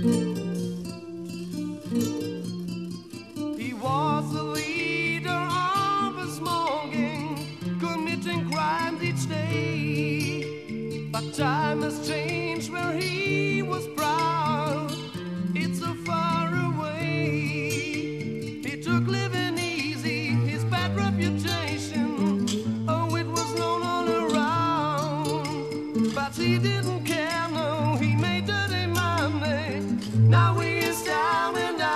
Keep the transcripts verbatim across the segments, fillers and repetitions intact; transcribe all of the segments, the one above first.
He was the leader of a small gang, committing crimes each day. But time has changed where he was proud. It's so far away. He took living easy, his bad reputation. Oh, it was known all around. But he didn't care, no, he made dirty money. Now he is down and out.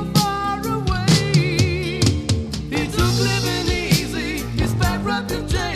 Living easy, his bad reputation.